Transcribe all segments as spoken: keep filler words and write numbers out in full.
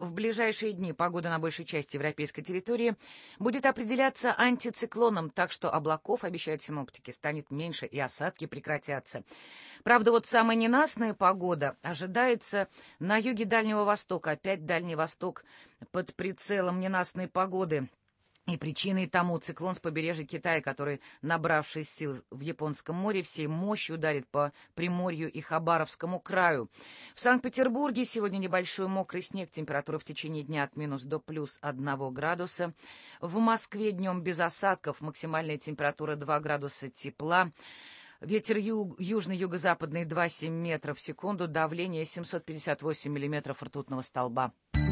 в ближайшие дни погода на большей части европейской территории будет определяться антициклоном, так что облаков, обещают синоптики, станет меньше и осадки прекратятся. Правда, вот самая ненастная погода ожидается на юге Дальнего Востока. Опять Дальний Восток под прицелом ненастной погоды. И причиной тому циклон с побережья Китая, который, набравшись сил в Японском море, всей мощью ударит по Приморью и Хабаровскому краю. В Санкт-Петербурге сегодня небольшой мокрый снег, температура в течение дня от минус до плюс одного градуса. В Москве днем без осадков, максимальная температура два градуса тепла. Ветер юг, южный, юго-западный два целых семь десятых метров в секунду, давление семьсот пятьдесят восемь миллиметров ртутного столба.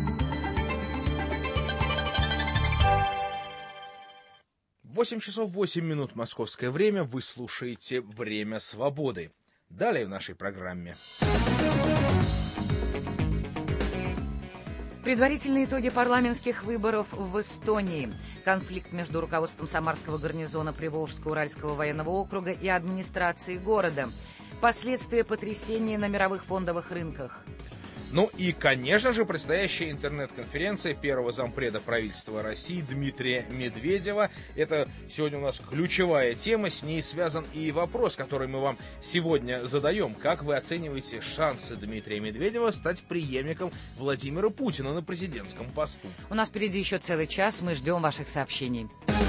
восемь часов восемь минут московское время. Вы слушаете «Время свободы». Далее в нашей программе. Предварительные итоги парламентских выборов в Эстонии. Конфликт между руководством Самарского гарнизона Приволжско-Уральского военного округа и администрацией города. Последствия потрясения на мировых фондовых рынках. Ну и, конечно же, предстоящая интернет-конференция первого зампреда правительства России Дмитрия Медведева. Это сегодня у нас ключевая тема, с ней связан и вопрос, который мы вам сегодня задаем. Как вы оцениваете шансы Дмитрия Медведева стать преемником Владимира Путина на президентском посту? У нас впереди еще целый час, мы ждем ваших сообщений.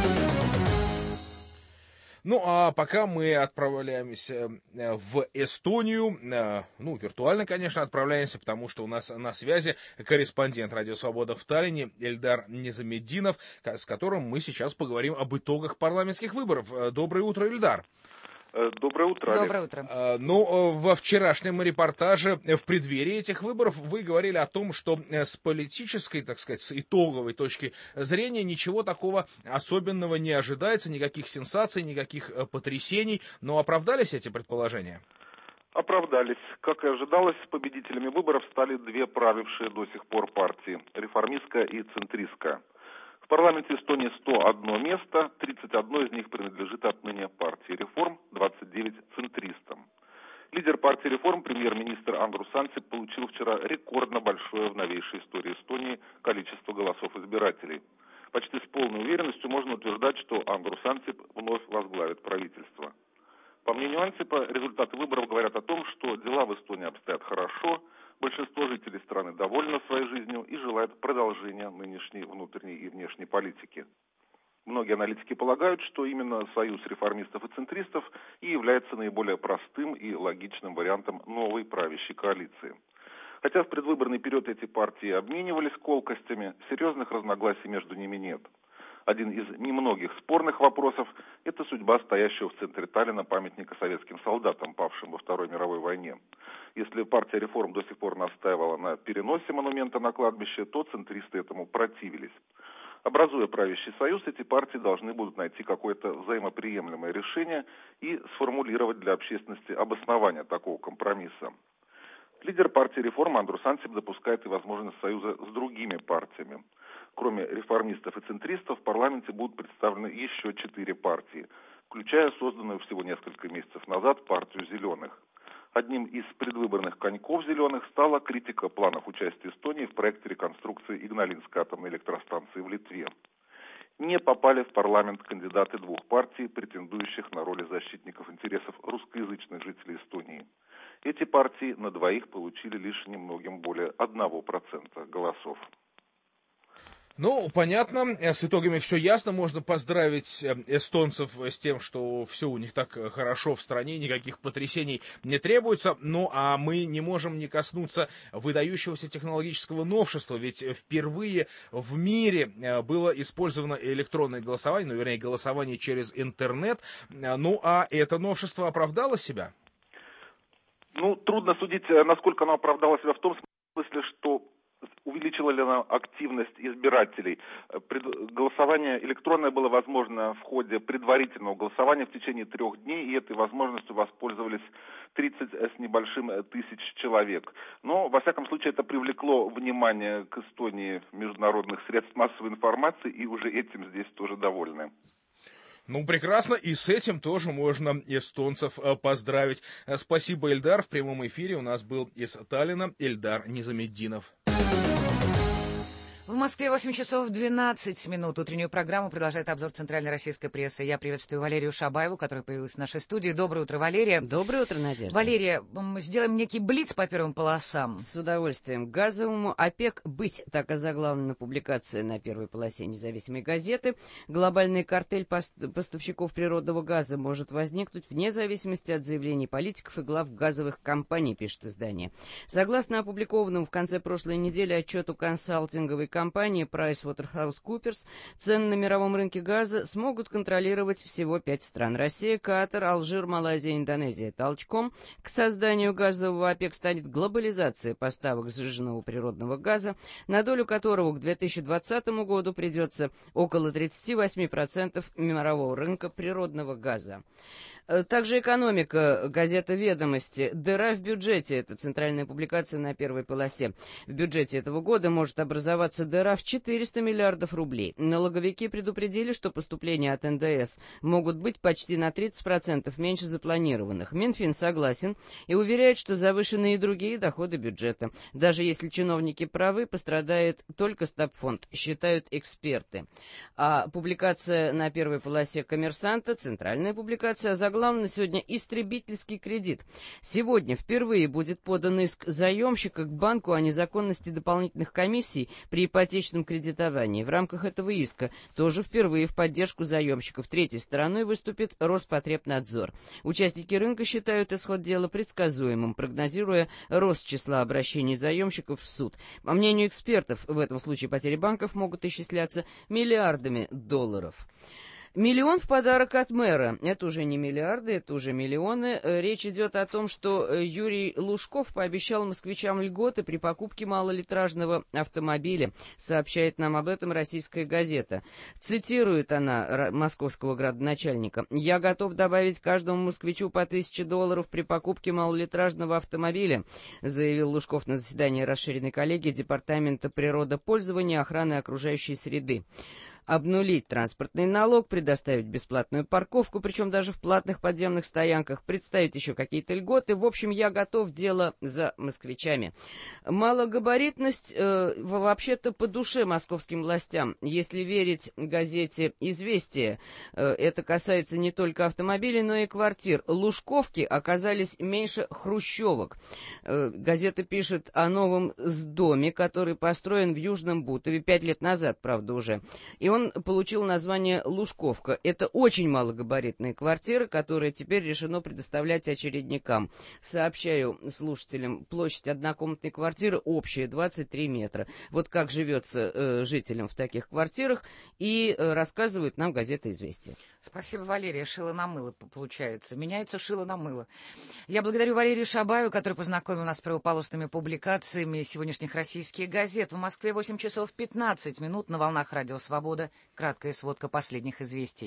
Ну, а пока мы отправляемся в Эстонию, ну, виртуально, конечно, отправляемся, потому что у нас на связи корреспондент «Радио Свобода» в Таллине Эльдар Низаметдинов, с которым мы сейчас поговорим об итогах парламентских выборов. Доброе утро, Эльдар. Доброе утро, Доброе утро. Ну, во вчерашнем репортаже в преддверии этих выборов вы говорили о том, что с политической, так сказать, с итоговой точки зрения ничего такого особенного не ожидается, никаких сенсаций, никаких потрясений. Но оправдались эти предположения? Оправдались. Как и ожидалось, победителями выборов стали две правившие до сих пор партии – реформистская и центристская. В парламенте Эстонии сто одно место, тридцать одно из них принадлежит отныне партии реформ, двадцать девять центристам. Лидер партии реформ, премьер-министр Андрус Ансип, получил вчера рекордно большое в новейшей истории Эстонии количество голосов избирателей. Почти с полной уверенностью можно утверждать, что Андрус Ансип вновь возглавит правительство. По мнению Ансипа, результаты выборов говорят о том, что дела в Эстонии обстоят хорошо, большинство жителей страны довольно своей жизнью и желают продолжения нынешней внутренней и внешней политики. Многие аналитики полагают, что именно союз реформистов и центристов и является наиболее простым и логичным вариантом новой правящей коалиции. Хотя в предвыборный период эти партии обменивались колкостями, серьезных разногласий между ними нет. Один из немногих спорных вопросов – это судьба стоящего в центре Таллина памятника советским солдатам, павшим во Второй мировой войне. Если партия реформ до сих пор настаивала на переносе монумента на кладбище, то центристы этому противились. Образуя правящий союз, эти партии должны будут найти какое-то взаимоприемлемое решение и сформулировать для общественности обоснование такого компромисса. Лидер партии реформ Андрус Ансип допускает и возможность союза с другими партиями. Кроме реформистов и центристов, в парламенте будут представлены еще четыре партии, включая созданную всего несколько месяцев назад партию «Зеленых». Одним из предвыборных коньков «Зеленых» стала критика планов участия Эстонии в проекте реконструкции Игналинской атомной электростанции в Литве. Не попали в парламент кандидаты двух партий, претендующих на роли защитников интересов русскоязычных жителей Эстонии. Эти партии на двоих получили лишь немногим более одного процента голосов. Ну, понятно, с итогами все ясно. Можно поздравить эстонцев с тем, что все у них так хорошо в стране, никаких потрясений не требуется. Ну, а мы не можем не коснуться выдающегося технологического новшества, ведь впервые в мире было использовано электронное голосование, ну, вернее, голосование через интернет. Ну, а это новшество оправдало себя? Ну, трудно судить, насколько оно оправдало себя в том смысле, что увеличила ли она активность избирателей. Голосование электронное было возможно в ходе предварительного голосования в течение трех дней, и этой возможностью воспользовались тридцать с небольшим тысяч человек. Но, во всяком случае, это привлекло внимание к Эстонии международных средств массовой информации, и уже этим здесь тоже довольны. Ну, прекрасно, и с этим тоже можно эстонцев поздравить. Спасибо, Эльдар. В прямом эфире у нас был из Таллина Эльдар Низаметдинов. Москве восемь часов двенадцать минут. Утреннюю программу продолжает обзор центральной российской прессы. Я приветствую Валерию Шабаеву, которая появилась в нашей студии. Доброе утро, Валерия. Доброе утро, Надежда. Валерия, сделаем некий блиц по первым полосам. С удовольствием. Газовому ОПЕК быть. Так озаглавлена публикация на первой полосе независимой газеты. Глобальный картель поставщиков природного газа может возникнуть вне зависимости от заявлений политиков и глав газовых компаний, пишет издание. Согласно опубликованному в конце прошлой недели отчету консалтинговой компании PricewaterhouseCoopers, цены на мировом рынке газа смогут контролировать всего пять стран: Россия, Катар, Алжир, Малайзия, Индонезия. Толчком к созданию газового ОПЕК станет глобализация поставок сжиженного природного газа, на долю которого к две тысячи двадцатому году придется около тридцать восемь процентов мирового рынка природного газа. Также экономика. Газета «Ведомости». Дыра в бюджете. Это центральная публикация на первой полосе. В бюджете этого года может образоваться дыра в четыреста миллиардов рублей. Налоговики предупредили, что поступления от эн дэ эс могут быть почти на тридцать процентов меньше запланированных. Минфин согласен и уверяет, что завышены и другие доходы бюджета. Даже если чиновники правы, пострадает только стабфонд, считают эксперты. А публикация на первой полосе «Коммерсанта», центральная публикация, главное сегодня истребительский кредит. Сегодня впервые будет подан иск заемщика к банку о незаконности дополнительных комиссий при ипотечном кредитовании. В рамках этого иска тоже впервые в поддержку заемщиков третьей стороной выступит Роспотребнадзор. Участники рынка считают исход дела предсказуемым, прогнозируя рост числа обращений заемщиков в суд. По мнению экспертов, в этом случае потери банков могут исчисляться миллиардами долларов. Миллион в подарок от мэра. Это уже не миллиарды, это уже миллионы. Речь идет о том, что Юрий Лужков пообещал москвичам льготы при покупке малолитражного автомобиля. Сообщает нам об этом «Российская газета». Цитирует она московского градоначальника: «Я готов добавить каждому москвичу по тысяче долларов при покупке малолитражного автомобиля», заявил Лужков на заседании расширенной коллегии Департамента природопользования и охраны окружающей среды. Обнулить транспортный налог, предоставить бесплатную парковку, причем даже в платных подземных стоянках, представить еще какие-то льготы. В общем, я готов, дело за москвичами. Малогабаритность э, вообще-то по душе московским властям. Если верить газете «Известия», э, это касается не только автомобилей, но и квартир. Лужковки оказались меньше хрущевок. Э, газета пишет о новом доме, который построен в Южном Бутове пять лет назад, правда, уже. И он получил название «Лужковка». Это очень малогабаритные квартиры, которые теперь решено предоставлять очередникам. Сообщаю слушателям, площадь однокомнатной квартиры общая, двадцать три метра. Вот как живется э, жителям в таких квартирах, и э, рассказывает нам газета «Известия». Спасибо, Валерия. Шило на мыло, получается. Меняется шило на мыло. Я благодарю Валерию Шабаеву, который познакомил нас с правополосными публикациями сегодняшних российских газет. В Москве восемь часов пятнадцать минут на волнах Радио Свобода. Краткая сводка последних известий.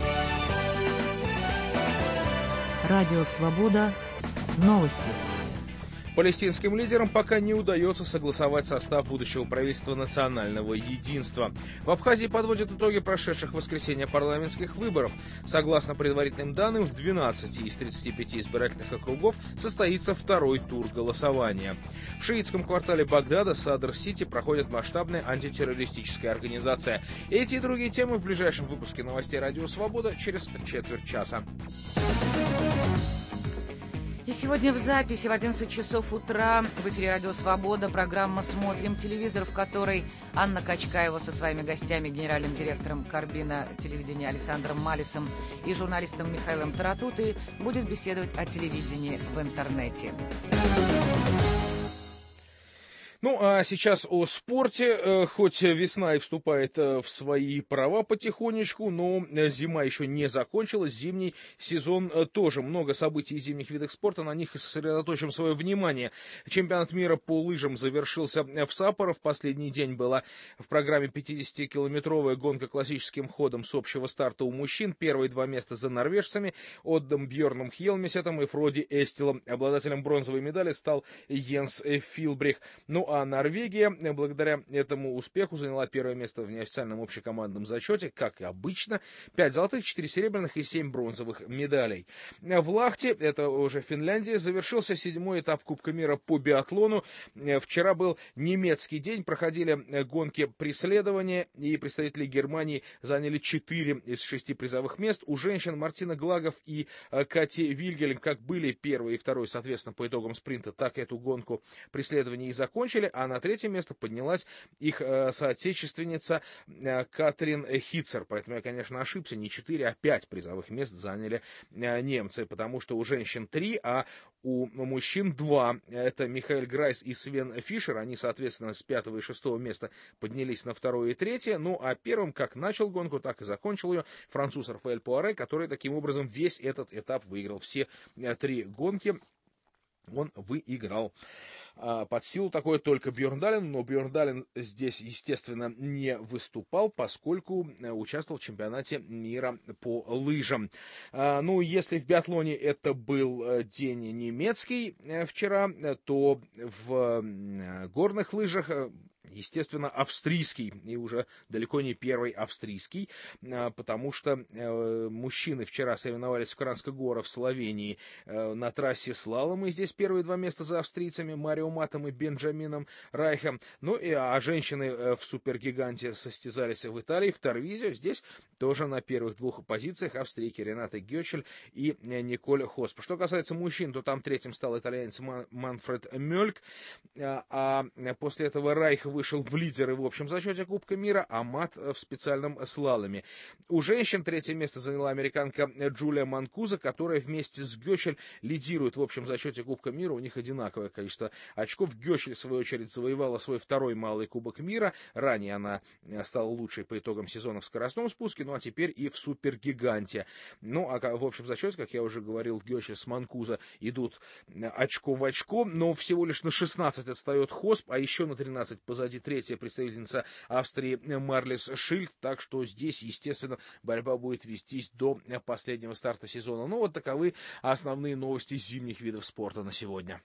Радио Свобода. Новости. Палестинским лидерам пока не удается согласовать состав будущего правительства национального единства. В Абхазии подводят итоги прошедших в воскресенье парламентских выборов. Согласно предварительным данным, в двенадцати из тридцати пяти избирательных округов состоится второй тур голосования. В шиитском квартале Багдада, Садр-Сити, проходит масштабная антитеррористическая организация. Эти и другие темы в ближайшем выпуске новостей Радио Свобода через четверть часа. И сегодня в записи в одиннадцать часов утра в эфире «Радио Свобода» программа «Смотрим телевизор», в которой Анна Качкаева со своими гостями, генеральным директором Карбина телевидения Александром Малисом и журналистом Михаилом Таратутой, будет беседовать о телевидении в интернете. Ну, а сейчас о спорте. Хоть весна и вступает в свои права потихонечку, но зима еще не закончилась, зимний сезон тоже. Много событий в зимних видах спорта, на них и сосредоточим свое внимание. Чемпионат мира по лыжам завершился в Саппоро. В последний день была в программе пятидесятикилометровая гонка классическим ходом с общего старта у мужчин. Первые два места за норвежцами, Оддом Бьерном Хьелмесетом и Фроди Эстилом. Обладателем бронзовой медали стал Йенс Филбрих. Ну, Ну а Норвегия благодаря этому успеху заняла первое место в неофициальном общекомандном зачете, как и обычно. пять золотых, четыре серебряных и семь бронзовых медалей. В Лахте, это уже Финляндия, завершился седьмой этап Кубка мира по биатлону. Вчера был немецкий день, проходили гонки преследования, и представители Германии заняли четыре из шести призовых мест. У женщин Мартина Глагов и Кати Вильгельм как были первый и второй, соответственно, по итогам спринта, так эту гонку преследования и закончили, а на третье место поднялась их соотечественница Катрин Хитцер. Поэтому я, конечно, ошибся, не четыре, а пять призовых мест заняли немцы, потому что у женщин три, а у мужчин два. Это Михаэль Грайс и Свен Фишер. Они, соответственно, с пятого и шестого места поднялись на второе и третье. Ну, а первым, как начал гонку, так и закончил ее француз Рафаэль Пуаре, который таким образом весь этот этап выиграл. Все три гонки он выиграл. Под силу такое только Бьерндален, но Бьерндален здесь, естественно, не выступал, поскольку участвовал в чемпионате мира по лыжам. Ну, если в биатлоне это был день немецкий вчера, то в горных лыжах, естественно, австрийский, и уже далеко не первый австрийский, потому что мужчины вчера соревновались в Кранска-Гора в Словении на трассе слалома, и здесь первые два места за австрийцами Марио Матом и Бенджамином Райхом. Ну, и, а женщины в супергиганте состязались в Италии, в Торвизио. Здесь тоже на первых двух позициях австрийки Рената Гёчель и Николь Хосп. Что касается мужчин, то там третьим стал итальянец Манфред Мёльк, а после этого Райх вышел в лидеры в общем зачете Кубка мира, а Мат в специальном слаломе. У женщин третье место заняла американка Джулия Манкуза, которая вместе с Гёчель лидирует в общем зачете Кубка мира. У них одинаковое количество очков. Гёчель, в свою очередь, завоевала свой второй малый Кубок мира. Ранее она стала лучшей по итогам сезона в скоростном спуске, ну а теперь и в супергиганте. Ну, а в общем зачете, как я уже говорил, Гёчель с Манкуза идут очко в очко, но всего лишь на шестнадцать отстает Хосп, а еще на тринадцать позади третья представительница Австрии Марлис Шильд. Так что здесь, естественно, борьба будет вестись до последнего старта сезона. Ну, вот таковы основные новости зимних видов спорта на сегодня.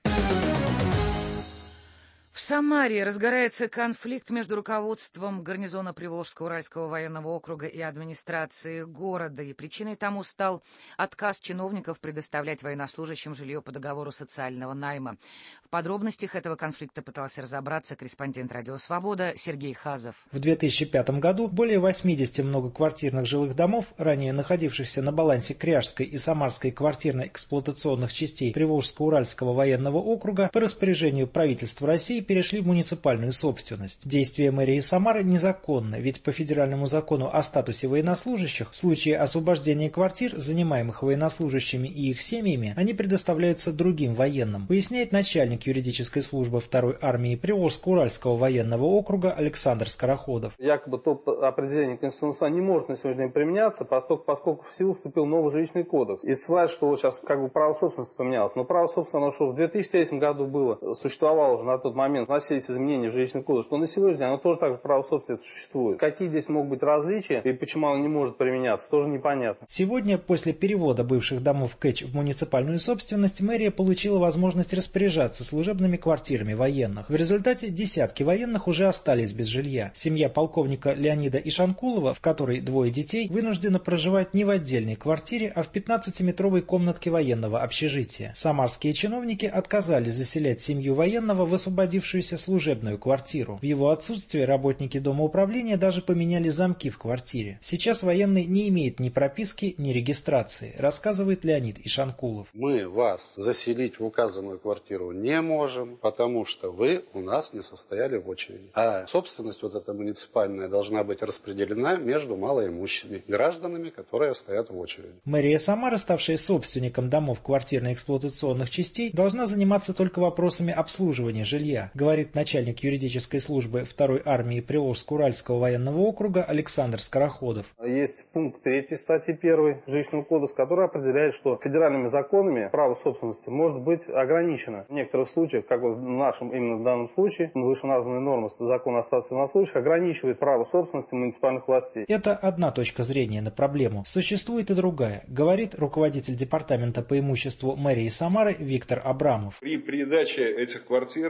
В Самаре разгорается конфликт между руководством гарнизона Приволжско-Уральского военного округа и администрацией города, и причиной тому стал отказ чиновников предоставлять военнослужащим жилье по договору социального найма. В подробностях этого конфликта пытался разобраться корреспондент «Радио Свобода» Сергей Хазов. В две тысячи пятом году более восьмидесяти многоквартирных жилых домов, ранее находившихся на балансе Кряжской и Самарской квартирно-эксплуатационных частей Приволжско-Уральского военного округа, по распоряжению правительства России перешли в муниципальную собственность. Действия мэрии Самары незаконны, ведь по федеральному закону о статусе военнослужащих в случае освобождения квартир, занимаемых военнослужащими и их семьями, они предоставляются другим военным, поясняет начальник юридической службы второй армии Приволжско-Уральского военного округа Александр Скороходов. Якобы то определение Конституционного не может на сегодня применяться, поскольку, поскольку в силу вступил новый жилищный кодекс. И ссылается, что вот сейчас как бы право собственности поменялось. Но право собственности, оно что в две тысячи третьем году было, существовало уже на тот момент, вносились изменения в жилищный кодекс, что на сегодня оно тоже так же право собственности существует. Какие здесь могут быть различия и почему оно не может применяться, тоже непонятно. Сегодня, после перевода бывших домов КЭЧ в муниципальную собственность, мэрия получила возможность распоряжаться служебными квартирами военных. В результате десятки военных уже остались без жилья. Семья полковника Леонида Ишанкулова, в которой двое детей, вынуждена проживать не в отдельной квартире, а в пятнадцатиметровой комнатке военного общежития. Самарские чиновники отказались заселять семью военного в освободившуюся служебную квартиру. В его отсутствие работники дома управления даже поменяли замки в квартире. Сейчас военный не имеет ни прописки, ни регистрации, рассказывает Леонид Ишанкулов. Мы вас заселить в указанную квартиру не можем, потому что вы у нас не состояли в очереди. А собственность вот эта муниципальная должна быть распределена между малоимущими гражданами, которые стоят в очереди. Мэрия Самары, ставшая собственником домов квартирно-эксплуатационных частей, должна заниматься только вопросами обслуживания жилья, говорит начальник юридической службы второй армии Приволжско-Уральского военного округа Александр Скороходов. Есть пункт третий статьи первой Жилищного кодекса, который определяет, что федеральными законами право собственности может быть ограничено. В некоторых случаях, как в нашем именно в данном случае, вышеназванная норма закона о статусе военнослужащих ограничивает право собственности муниципальных властей. Это одна точка зрения на проблему. Существует и другая, говорит руководитель департамента по имуществу мэрии Самары Виктор Абрамов. При передаче этих квартир, да,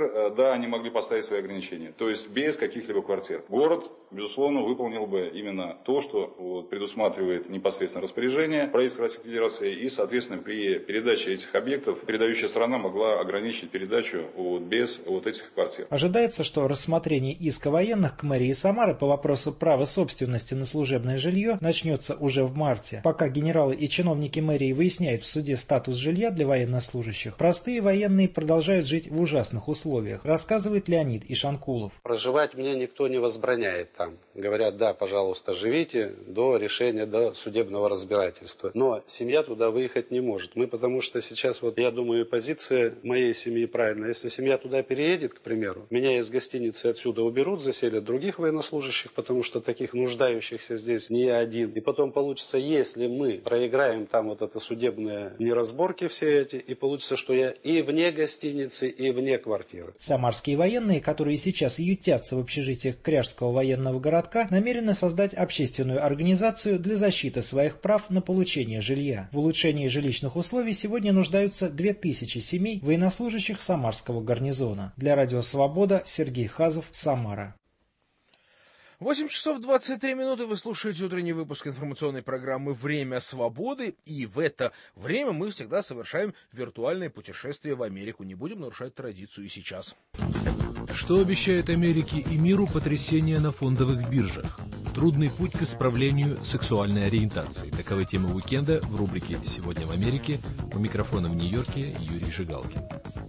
куда они могли поставить свои ограничения. То есть без каких-либо квартир. Город, безусловно, выполнил бы именно то, что вот, предусматривает непосредственно распоряжение правительства Российской Федерации. И, соответственно, при передаче этих объектов передающая сторона могла ограничить передачу вот, без вот этих квартир. Ожидается, что рассмотрение иска военных к мэрии Самары по вопросу права собственности на служебное жилье начнется уже в марте. Пока генералы и чиновники мэрии выясняют в суде статус жилья для военнослужащих, простые военные продолжают жить в ужасных условиях, рассказывает Леонид Ишанкулов. Проживать мне никто не возбраняет там. Говорят, да, пожалуйста, живите до решения, до судебного разбирательства. Но семья туда выехать не может. Мы потому что сейчас, вот я думаю, позиция моей семьи правильная. Если семья туда переедет, к примеру, меня из гостиницы отсюда уберут, заселят других военнослужащих, потому что таких нуждающихся здесь не один. И потом получится, если мы проиграем там вот это судебные неразборки все эти, и получится, что я и вне гостиницы, и вне квартиры. Самарские военные, которые сейчас ютятся в общежитиях Кряжского военного городка, намерены создать общественную организацию для защиты своих прав на получение жилья. В улучшении жилищных условий сегодня нуждаются две тысячи семей военнослужащих Самарского гарнизона. Для Радио Свобода Сергей Хазов, Самара. восемь часов двадцать три минуты, вы слушаете утренний выпуск информационной программы «Время свободы», и в это время мы всегда совершаем виртуальное путешествие в Америку. Не будем нарушать традицию и сейчас. Что обещает Америке и миру потрясения на фондовых биржах? Трудный путь к исправлению сексуальной ориентации. Таковы темы уикенда в рубрике «Сегодня в Америке». У микрофона в Нью-Йорке Юрий Жигалкин.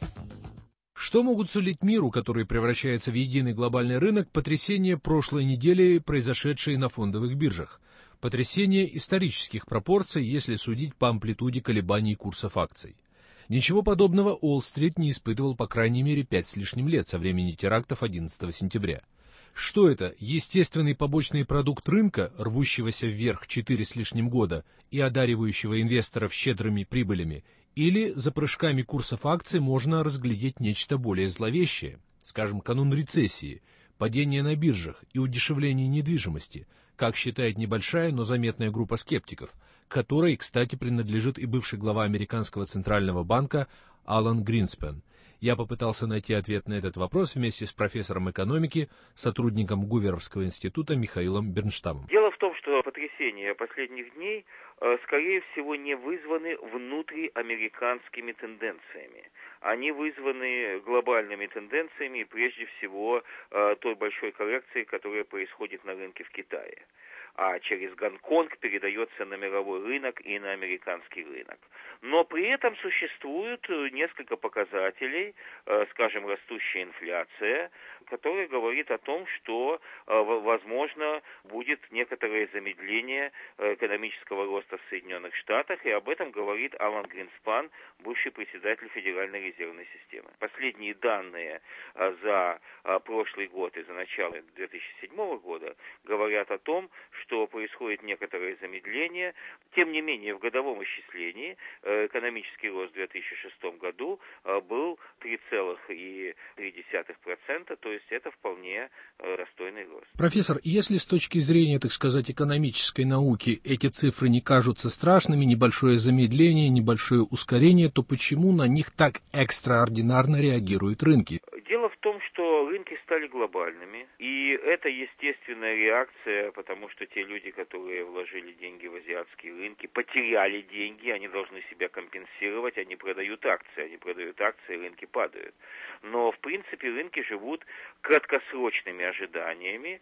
Что могут сулить миру, который превращается в единый глобальный рынок, потрясения прошлой недели, произошедшие на фондовых биржах? Потрясения исторических пропорций, если судить по амплитуде колебаний курсов акций. Ничего подобного Уолл-стрит не испытывал по крайней мере пять с лишним лет со времени терактов одиннадцатого сентября. Что это? Естественный побочный продукт рынка, рвущегося вверх четыре с лишним года и одаривающего инвесторов щедрыми прибылями? Или за прыжками курсов акций можно разглядеть нечто более зловещее, скажем, канун рецессии, падение на биржах и удешевление недвижимости, как считает небольшая, но заметная группа скептиков, которой, кстати, принадлежит и бывший глава американского центрального банка Алан Гринспен. Я попытался найти ответ на этот вопрос вместе с профессором экономики, сотрудником Гуверовского института Михаилом Бернштамом. Дело в том, что потрясения последних дней, скорее всего, не вызваны внутриамериканскими тенденциями. Они вызваны глобальными тенденциями и прежде всего той большой коррекцией, которая происходит на рынке в Китае. А через Гонконг передается на мировой рынок и на американский рынок. Но при этом существует несколько показателей, скажем, растущая инфляция, которая говорит о том, что, возможно, будет некоторое замедление экономического роста в Соединенных Штатах, и об этом говорит Алан Гринспан, бывший председатель Федеральной резервной системы. Последние данные за прошлый год и за начало две тысячи седьмого года говорят о том, что происходит некоторое замедление. Тем не менее, в годовом исчислении экономический рост в две тысячи шестом году был три целых три десятых процента, то есть это вполне достойный рост. Профессор, если с точки зрения, так сказать, экономической науки эти цифры не кажутся страшными, небольшое замедление, небольшое ускорение, то почему на них так экстраординарно реагируют рынки? Дело в том, что рынки стали глобальными, и это естественная реакция, потому что те люди, которые вложили деньги в азиатские рынки, потеряли деньги, они должны себя компенсировать, они продают акции, они продают акции, рынки падают. Но, в принципе, рынки живут краткосрочными ожиданиями,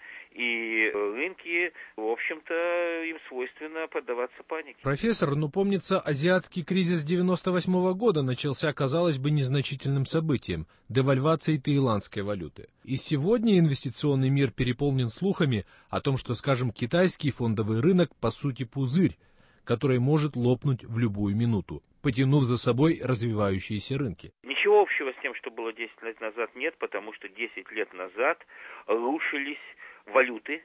и рынки, в общем-то, им свойственно поддаваться панике. Профессор, ну, помнится, азиатский кризис девяносто восьмого года начался, казалось бы, незначительным событием – девальвацией таиландской валюты. И сегодня инвестиционный мир переполнен слухами о том, что, скажем, китайский фондовый рынок по сути пузырь, который может лопнуть в любую минуту, потянув за собой развивающиеся рынки. Ничего общего с тем, что было десять лет назад, нет, потому что десять лет назад рушились валюты,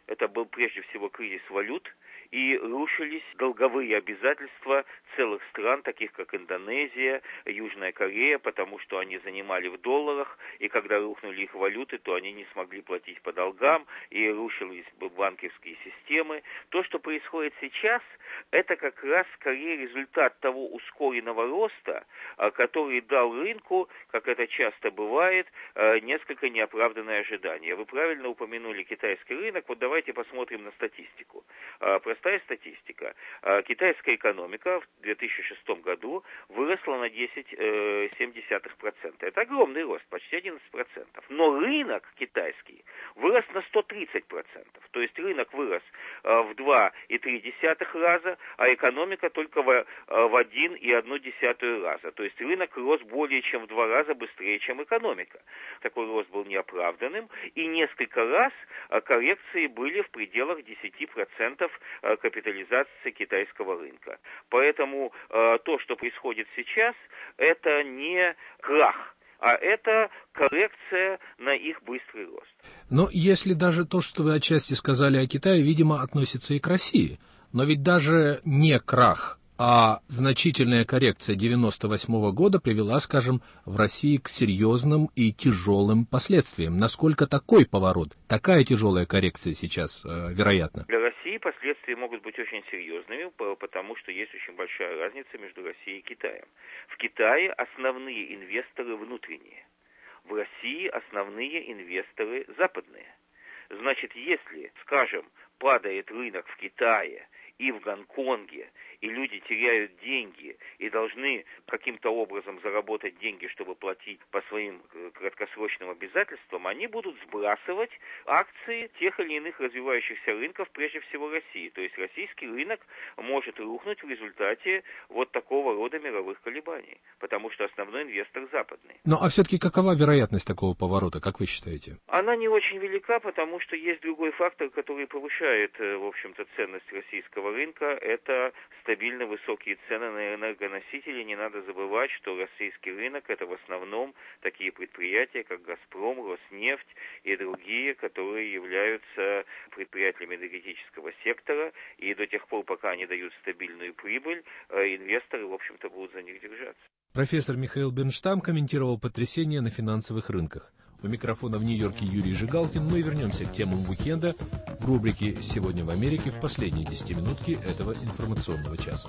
Это был прежде всего кризис валют, и рушились долговые обязательства целых стран, таких как Индонезия, Южная Корея, потому что они занимали в долларах, и когда рухнули их валюты, то они не смогли платить по долгам, и рушились банковские системы. То, что происходит сейчас, это как раз скорее результат того ускоренного роста, который дал рынку, как это часто бывает, несколько неоправданное ожидание. Вы правильно упомянули китайский рынок, вот давайте посмотрим на статистику. Простая статистика. Китайская экономика в две тысячи шестом году выросла на десять целых семь десятых процента. Это огромный рост, почти одиннадцать процентов. Но рынок китайский вырос на сто тридцать процентов. То есть рынок вырос в два целых три десятых раза, а экономика только в, в один целых одну десятую раза. То есть рынок рос более чем в два раза быстрее, чем экономика. Такой рост был неоправданным, и несколько раз коррекции были в пределах десяти процентов капитализации китайского рынка. Поэтому э, то, что происходит сейчас, это не крах, а это коррекция на их быстрый рост. Но если даже то, что вы отчасти сказали о Китае, видимо, относится и к России. Но ведь даже не крах, а значительная коррекция девяносто восьмого года привела, скажем, в России к серьезным и тяжелым последствиям. Насколько такой поворот, такая тяжелая коррекция сейчас э, вероятна? Для России последствия могут быть очень серьезными, потому что есть очень большая разница между Россией и Китаем. В Китае основные инвесторы внутренние, в России основные инвесторы западные. Значит, если, скажем, падает рынок в Китае и в Гонконге, и люди теряют деньги и должны каким-то образом заработать деньги, чтобы платить по своим краткосрочным обязательствам, они будут сбрасывать акции тех или иных развивающихся рынков, прежде всего России. То есть российский рынок может рухнуть в результате вот такого рода мировых колебаний, потому что основной инвестор западный. Ну а все-таки какова вероятность такого поворота, как вы считаете? Она не очень велика, потому что есть другой фактор, который повышает, в общем-то, ценность российского рынка. Это стабильно высокие цены на энергоносители. Не надо забывать, что российский рынок — это в основном такие предприятия, как «Газпром», «Роснефть» и другие, которые являются предприятиями энергетического сектора. И до тех пор, пока они дают стабильную прибыль, инвесторы, в общем-то, будут за них держаться. Профессор Михаил Бернштам комментировал потрясения на финансовых рынках. У микрофона в Нью-Йорке Юрий Жигалкин. Мы вернемся к темам уикенда в рубрике «Сегодня в Америке» в последние десятиминутки этого информационного часа.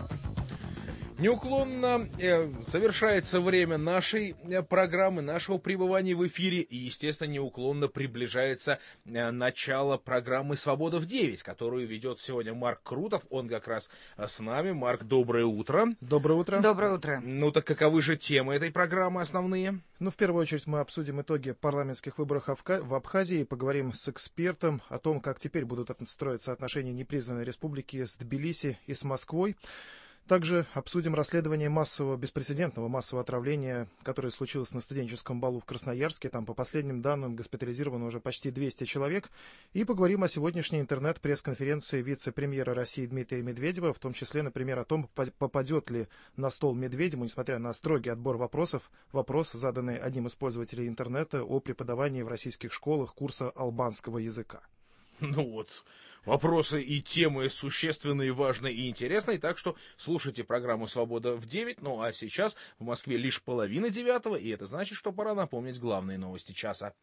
Неуклонно э, завершается время нашей э, программы, нашего пребывания в эфире, и, естественно, неуклонно приближается э, начало программы «Свобода в девять», которую ведет сегодня Марк Крутов. Он как раз э, с нами. Марк, доброе утро. Доброе утро. Доброе утро. Ну так каковы же темы этой программы основные? Ну, в первую очередь мы обсудим итоги парламентских выборов в Абхазии и поговорим с экспертом о том, как теперь будут строиться отношения непризнанной республики с Тбилиси и с Москвой. Также обсудим расследование массового, беспрецедентного массового отравления, которое случилось на студенческом балу в Красноярске. Там, по последним данным, госпитализировано уже почти двести человек. И поговорим о сегодняшней интернет-пресс-конференции вице-премьера России Дмитрия Медведева, в том числе, например, о том, попадет ли на стол Медведеву, несмотря на строгий отбор вопросов, вопрос, заданный одним из пользователей интернета о преподавании в российских школах курса албанского языка. Ну вот, вопросы и темы существенные, важные и интересные, так что слушайте программу «Свобода в девять», ну а сейчас в Москве лишь половина девятого, и это значит, что пора напомнить главные новости часа.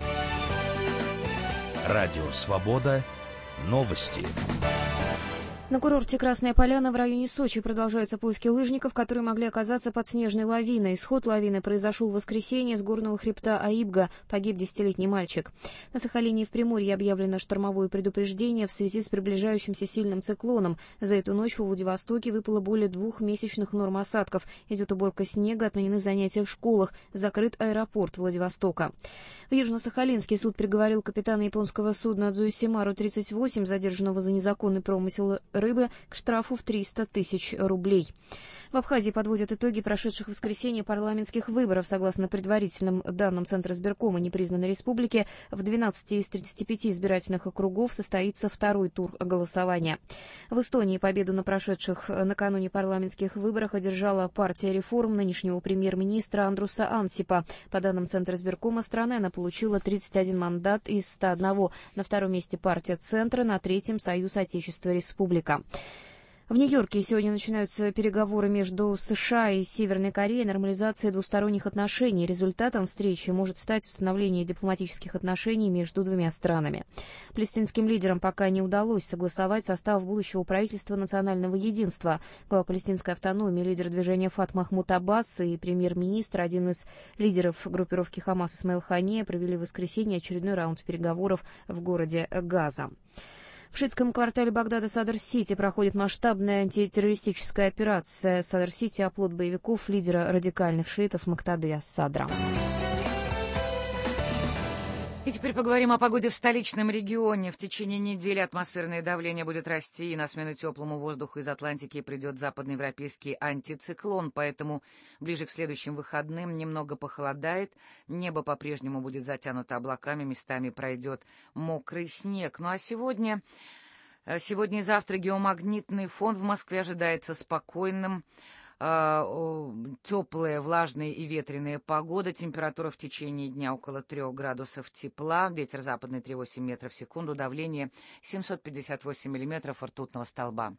Радио «Свобода». Новости. На курорте Красная Поляна в районе Сочи продолжаются поиски лыжников, которые могли оказаться под снежной лавиной. Исход лавины произошел в воскресенье с горного хребта Аибга. Погиб десятилетний мальчик. На Сахалине и в Приморье объявлено штормовое предупреждение в связи с приближающимся сильным циклоном. За эту ночь во Владивостоке выпало более двух месячных норм осадков. Идет уборка снега, отменены занятия в школах. Закрыт аэропорт Владивостока. В Южно-Сахалинский суд приговорил капитана японского судна Адзуи Симару тридцать восемь, задержанного за незаконный промысел рыбы к штрафу в триста тысяч рублей. В Абхазии подводят итоги прошедших в воскресенье парламентских выборов. Согласно предварительным данным Центра избиркома непризнанной республики, в двенадцати из тридцати пяти избирательных округов состоится второй тур голосования. В Эстонии победу на прошедших накануне парламентских выборах одержала партия реформ нынешнего премьер-министра Андруса Ансипа. По данным Центра избиркома страны, она получила тридцать один мандат из ста одного. На втором месте партия Центра, на третьем Союз Отечества Республика. В Нью-Йорке сегодня начинаются переговоры между США и Северной Кореей о нормализации двусторонних отношений. Результатом встречи может стать установление дипломатических отношений между двумя странами. Палестинским лидерам пока не удалось согласовать состав будущего правительства национального единства. Глава палестинской автономии, лидер движения ФАТ Махмуд Аббас и премьер-министр, один из лидеров группировки Хамас Исмаил Хания, провели в воскресенье очередной раунд переговоров в городе Газа. В шиитском квартале Багдада Садр-Сити проходит масштабная антитеррористическая операция. Садр-Сити – оплот боевиков лидера радикальных шиитов Муктады ас-Садра. И теперь поговорим о погоде в столичном регионе. В течение недели атмосферное давление будет расти, и на смену теплому воздуху из Атлантики придет западноевропейский антициклон, поэтому ближе к следующим выходным немного похолодает, небо по-прежнему будет затянуто облаками, местами пройдет мокрый снег. Ну а сегодня... Сегодня и завтра геомагнитный фон в Москве ожидается спокойным. Теплая, влажная и ветреная погода. Температура в течение дня около трех градусов тепла. Ветер западный три целых восемь метров в секунду. Давление семьсот пятьдесят восемь миллиметров ртутного столба.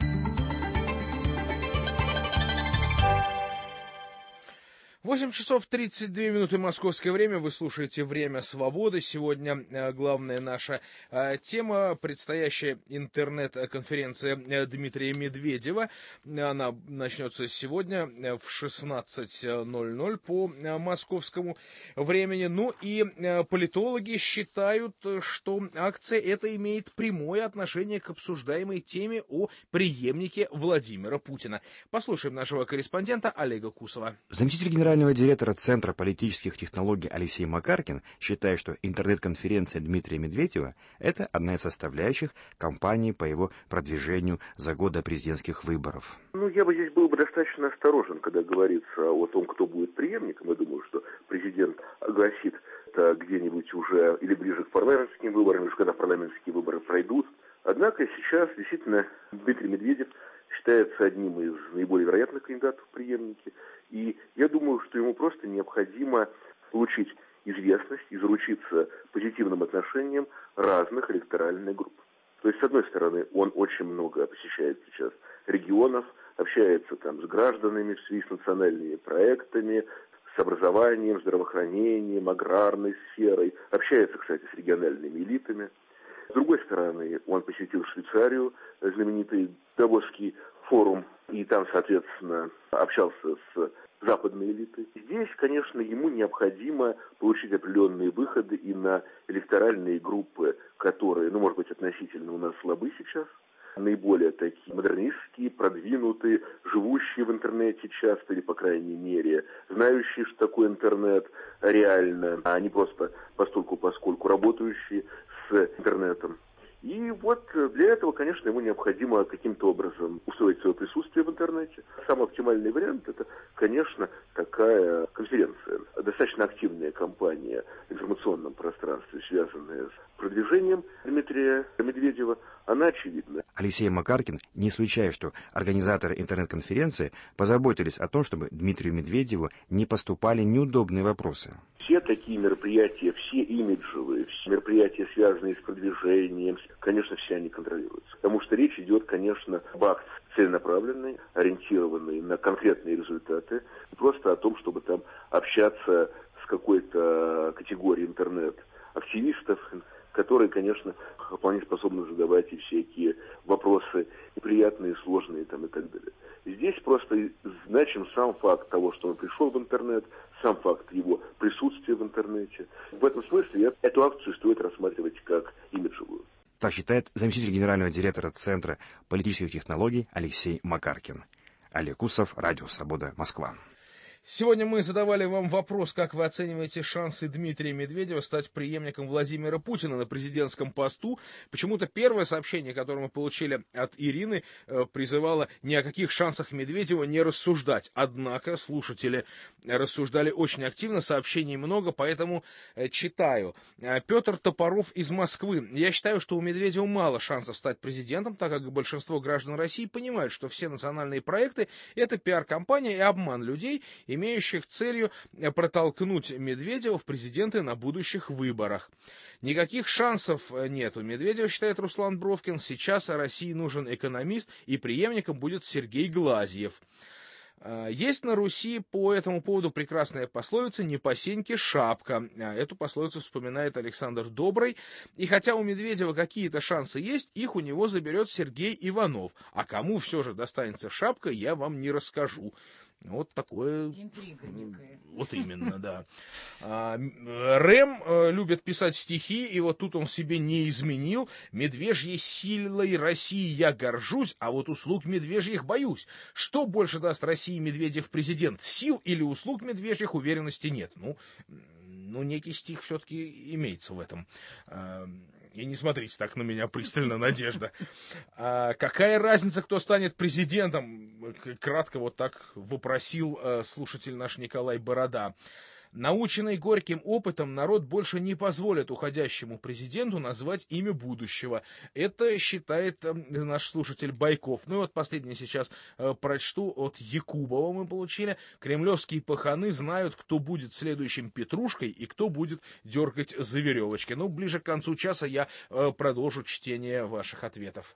восемь часов тридцать две минуты московское время. Вы слушаете «Время свободы». Сегодня э, главная наша э, тема — предстоящая интернет-конференция э, Дмитрия Медведева. Она начнется сегодня э, в шестнадцать ноль ноль по э, московскому времени. Ну и э, политологи считают, что акция эта имеет прямое отношение к обсуждаемой теме о преемнике Владимира Путина. Послушаем нашего корреспондента Олега Кусова. Заместитель генерального Генерального директора Центра политических технологий Алексей Макаркин считает, что интернет-конференция Дмитрия Медведева – это одна из составляющих кампании по его продвижению за год до президентских выборов. Ну, я бы здесь был бы достаточно осторожен, когда говорится о том, кто будет преемником. Я думаю, что президент огласит это где-нибудь уже или ближе к парламентским выборам, или когда парламентские выборы пройдут. Однако сейчас действительно Дмитрий Медведев считается одним из наиболее вероятных кандидатов в преемники. И я думаю, что ему просто необходимо получить известность и заручиться позитивным отношением разных электоральных групп. То есть, с одной стороны, он очень много посещает сейчас регионов, общается там с гражданами в связи с национальными проектами, с образованием, здравоохранением, аграрной сферой, общается, кстати, с региональными элитами. С другой стороны, он посетил Швейцарию, знаменитый Давосский форум, и там, соответственно, общался с западной элитой. Здесь, конечно, ему необходимо получить определенные выходы и на электоральные группы, которые, ну, может быть, относительно у нас слабы сейчас, наиболее такие модернистские, продвинутые, живущие в интернете часто, или, по крайней мере, знающие, что такое интернет реально, а не просто постольку-поскольку работающие с интернетом. И вот для этого, конечно, ему необходимо каким-то образом устроить свое присутствие в интернете. Самый оптимальный вариант – это, конечно, такая конференция. Достаточно активная кампания в информационном пространстве, связанная с продвижением Дмитрия Медведева, она очевидна. Алексей Макаркин не исключает, что организаторы интернет-конференции позаботились о том, чтобы Дмитрию Медведеву не поступали неудобные вопросы. Все такие мероприятия, все имиджевые, все мероприятия, связанные с продвижением, конечно, все они контролируются. Потому что речь идет, конечно, об акции целенаправленной, ориентированной на конкретные результаты, просто о том, чтобы там общаться с какой-то категорией интернет-активистов, которые, конечно, вполне способны задавать и всякие вопросы неприятные, сложные там, и так далее. Здесь просто значим сам факт того, что он пришел в интернет, сам факт его присутствия в интернете. В этом смысле эту акцию стоит рассматривать как имиджевую. Так считает заместитель генерального директора Центра политических технологий Алексей Макаркин. Олег Кусов, Радио Свобода, Москва. Сегодня мы задавали вам вопрос, как вы оцениваете шансы Дмитрия Медведева стать преемником Владимира Путина на президентском посту. Почему-то первое сообщение, которое мы получили от Ирины, призывало ни о каких шансах Медведева не рассуждать. Однако слушатели рассуждали очень активно, сообщений много, поэтому читаю. Петр Топоров из Москвы. Я считаю, что у Медведева мало шансов стать президентом, так как большинство граждан России понимают, что все национальные проекты – это пиар-компания и обман людей, имеющих целью протолкнуть Медведева в президенты на будущих выборах. Никаких шансов нет у Медведева, считает Руслан Бровкин. Сейчас России нужен экономист, и преемником будет Сергей Глазьев. Есть на Руси по этому поводу прекрасная пословица «Не по сеньке шапка». Эту пословицу вспоминает Александр Добрый. И хотя у Медведева какие-то шансы есть, их у него заберет Сергей Иванов. А кому все же достанется шапка, я вам не расскажу. Вот такое... Интрига некая. Вот именно, да. Рэм любит писать стихи, и вот тут он себе не изменил. «Медвежьей силой России я горжусь, а вот услуг медвежьих боюсь. Что больше даст России Медведев президент? Сил или услуг медвежьих уверенности нет». Ну, ну некий стих все-таки имеется в этом. И не смотрите так на меня пристально, Надежда. А какая разница, кто станет президентом? Кратко вот так вопросил слушатель наш Николай Борода. Наученный горьким опытом, народ больше не позволит уходящему президенту назвать имя будущего. Это считает наш слушатель Байков. Ну и вот последнее сейчас прочту от Якубова мы получили. Кремлевские паханы знают, кто будет следующим Петрушкой и кто будет дергать за веревочки. Ну, ближе к концу часа я продолжу чтение ваших ответов.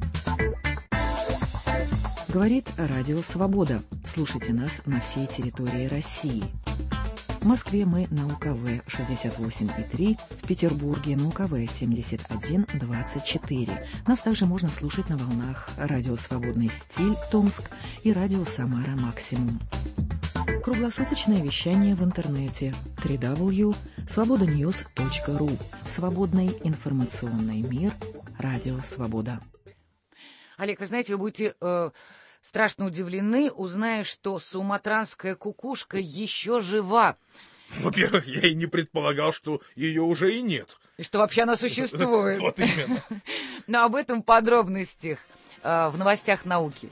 Говорит Радио Свобода. Слушайте нас на всей территории России. В Москве мы на У Ка Вэ шестьдесят восемь и три, в Петербурге на У Ка Вэ семьдесят один двадцать четыре. Нас также можно слушать на волнах радио «Свободный стиль» Томск и радио «Самара Максимум». Круглосуточное вещание в интернете дабл ю дабл ю дабл ю точка свобода ньюс точка ру. Свободный информационный мир. Радио «Свобода». Олег, вы знаете, вы будете... Э... страшно удивлены, узная, что суматранская кукушка еще жива. Во-первых, я и не предполагал, что ее уже и нет. И что вообще она существует. Вот именно. Но об этом в подробностях в новостях науки.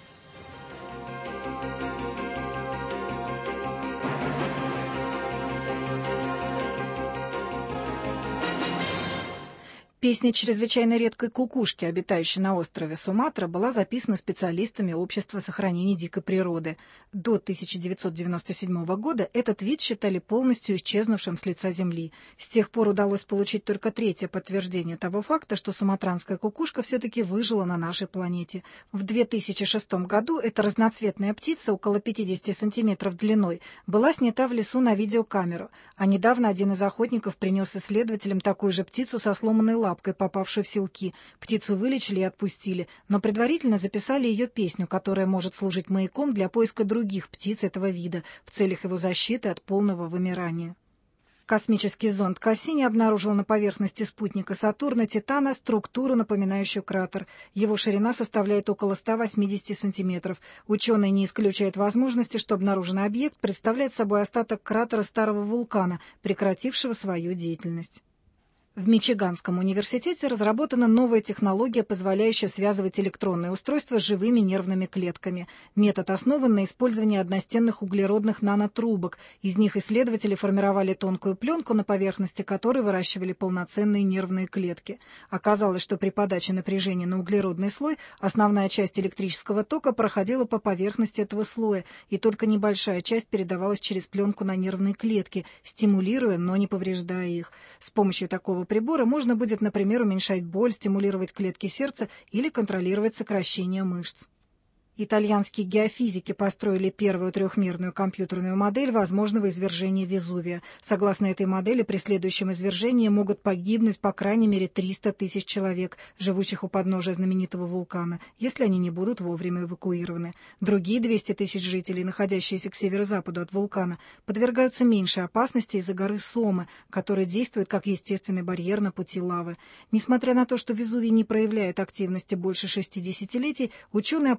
Песня чрезвычайно редкой кукушки, обитающей на острове Суматра, была записана специалистами Общества сохранения дикой природы. До тысяча девятьсот девяносто седьмого года этот вид считали полностью исчезнувшим с лица Земли. С тех пор удалось получить только третье подтверждение того факта, что суматранская кукушка все-таки выжила на нашей планете. В две тысячи шестом году эта разноцветная птица, около пятидесяти сантиметров длиной, была снята в лесу на видеокамеру. А недавно один из охотников принес исследователям такую же птицу со сломанной лапой, лапкой, попавшей в селки. Птицу вылечили и отпустили, но предварительно записали ее песню, которая может служить маяком для поиска других птиц этого вида в целях его защиты от полного вымирания. Космический зонд Кассини обнаружил на поверхности спутника Сатурна Титана структуру, напоминающую кратер. Его ширина составляет около ста восьмидесяти сантиметров. Ученые не исключают возможности, что обнаруженный объект представляет собой остаток кратера старого вулкана, прекратившего свою деятельность. В Мичиганском университете разработана новая технология, позволяющая связывать электронные устройства с живыми нервными клетками. Метод основан на использовании одностенных углеродных нанотрубок. Из них исследователи формировали тонкую пленку, на поверхности которой выращивали полноценные нервные клетки. Оказалось, что при подаче напряжения на углеродный слой основная часть электрического тока проходила по поверхности этого слоя, и только небольшая часть передавалась через пленку на нервные клетки, стимулируя, но не повреждая их. С помощью такого прибора можно будет, например, уменьшать боль, стимулировать клетки сердца или контролировать сокращение мышц. Итальянские геофизики построили первую трехмерную компьютерную модель возможного извержения Везувия. Согласно этой модели, при следующем извержении могут погибнуть по крайней мере триста тысяч человек, живущих у подножия знаменитого вулкана, если они не будут вовремя эвакуированы. Другие двести тысяч жителей, находящиеся к северо-западу от вулкана, подвергаются меньшей опасности из-за горы Сомы, которая действует как естественный барьер на пути лавы. Несмотря на то, что Везувий не проявляет активности больше шести десятилетий, ученые опасаются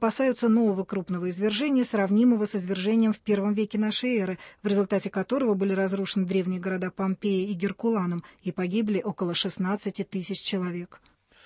нового крупного извержения, сравнимого с извержением в первом веке нашей эры, в результате которого были разрушены древние города Помпея и Геркуланум и погибли около шестнадцати тысяч человек.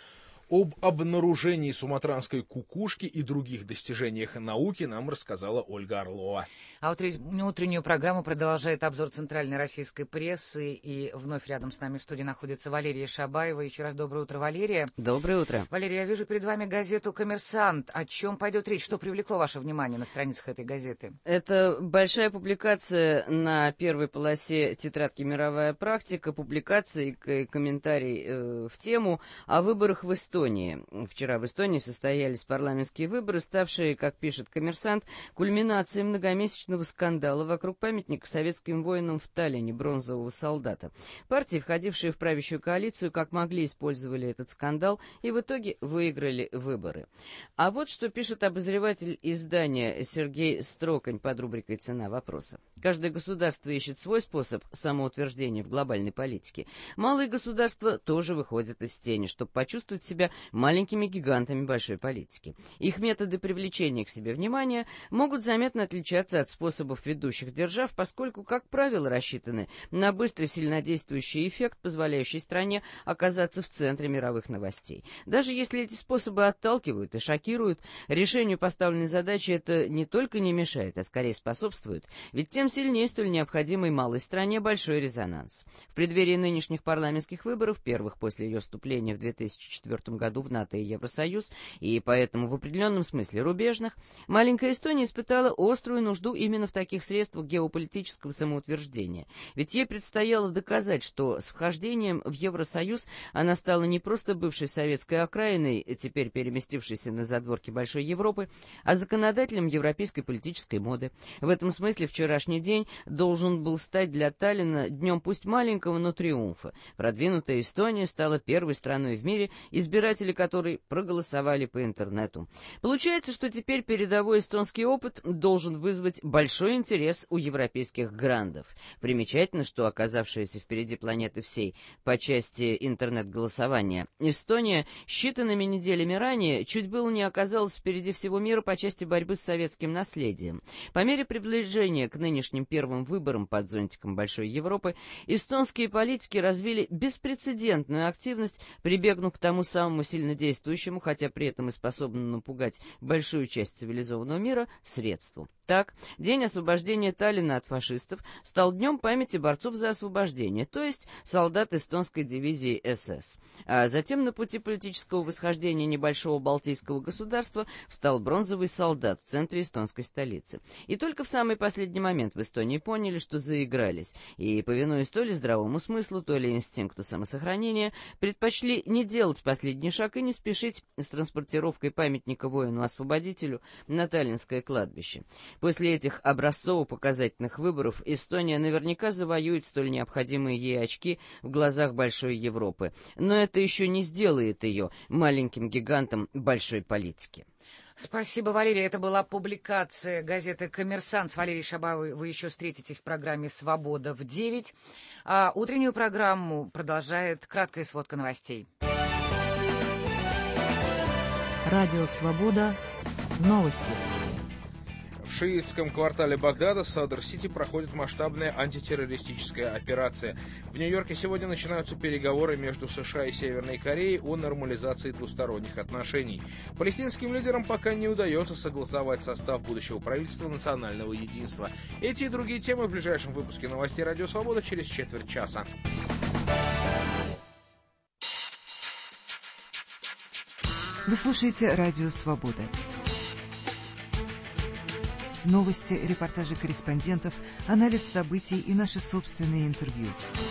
Об обнаружении суматранской кукушки и других достижениях науки нам рассказала Ольга Орлова. А утреннюю программу продолжает обзор центральной российской прессы. И вновь рядом с нами в студии находится Валерия Шабаева. Еще раз доброе утро, Валерия. Доброе утро. Валерия, я вижу перед вами газету «Коммерсант». О чем пойдет речь? Что привлекло ваше внимание на страницах этой газеты? Это большая публикация на первой полосе тетрадки «Мировая практика», публикация и комментарий э, в тему о выборах в Эстонии. Вчера в Эстонии состоялись парламентские выборы, ставшие, как пишет «Коммерсант», кульминацией многомесячного скандала вокруг памятника советским воинам в Таллине, бронзового солдата. Партии, входившие в правящую коалицию, как могли, использовали этот скандал и в итоге выиграли выборы. А вот что пишет обозреватель издания Сергей Строкань под рубрикой «Цена вопроса». Каждое государство ищет свой способ самоутверждения в глобальной политике. Малые государства тоже выходят из тени, чтобы почувствовать себя маленькими гигантами большой политики. Их методы привлечения к себе внимания могут заметно отличаться от способов ведущих держав, поскольку, как правило, рассчитаны на быстрый сильнодействующий эффект, позволяющий стране оказаться в центре мировых новостей. Даже если эти способы отталкивают и шокируют, решению поставленной задачи это не только не мешает, а скорее способствует, ведь тем сильнее столь необходимой малой стране большой резонанс. В преддверии нынешних парламентских выборов, первых после ее вступления в две тысячи четвёртом году в НАТО и Евросоюз, и поэтому в определенном смысле рубежных, маленькая Эстония испытала острую нужду именно в таких средствах геополитического самоутверждения. Ведь ей предстояло доказать, что с вхождением в Евросоюз она стала не просто бывшей советской окраиной, теперь переместившейся на задворки Большой Европы, а законодателем европейской политической моды. В этом смысле вчерашний день должен был стать для Таллина днем пусть маленького, но триумфа. Продвинутая Эстония стала первой страной в мире, избиратели которой проголосовали по интернету. Получается, что теперь передовой эстонский опыт должен вызвать большой интерес у европейских грандов. Примечательно, что оказавшаяся впереди планеты всей по части интернет-голосования, Эстония считанными неделями ранее чуть было не оказалась впереди всего мира по части борьбы с советским наследием. По мере приближения к нынешним первым выборам под зонтиком Большой Европы, эстонские политики развили беспрецедентную активность, прибегнув к тому самому сильнодействующему, хотя при этом и способному напугать большую часть цивилизованного мира, средству. Так, День освобождения Таллина от фашистов стал днем памяти борцов за освобождение, то есть солдат эстонской дивизии эс эс. А затем на пути политического восхождения небольшого балтийского государства встал бронзовый солдат в центре эстонской столицы. И только в самый последний момент в Эстонии поняли, что заигрались, и, повинуясь то ли здравому смыслу, то ли инстинкту самосохранения, предпочли не делать последний шаг и не спешить с транспортировкой памятника воину-освободителю на Таллинское кладбище. После этих образцово-показательных выборов Эстония наверняка завоюет столь необходимые ей очки в глазах Большой Европы. Но это еще не сделает ее маленьким гигантом большой политики. Спасибо, Валерия. Это была публикация газеты «Коммерсант». С Валерией Шабаевой вы еще встретитесь в программе «Свобода» в девять. А утреннюю программу продолжает краткая сводка новостей. Радио «Свобода». Новости. В шиитском квартале Багдада, Садр-Сити, проходит масштабная антитеррористическая операция. В Нью-Йорке сегодня начинаются переговоры между США и Северной Кореей о нормализации двусторонних отношений. Палестинским лидерам пока не удается согласовать состав будущего правительства национального единства. Эти и другие темы в ближайшем выпуске новостей «Радио Свобода» через четверть часа. Вы слушаете «Радио Свобода». Новости, репортажи корреспондентов, анализ событий и наши собственные интервью.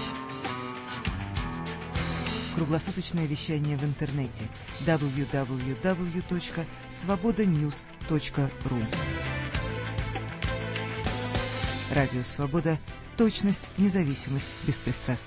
Круглосуточное вещание в интернете дабл ю дабл ю дабл ю точка свобода ньюс точка ру. Радио «Свобода». Точность, независимость, беспристрастность.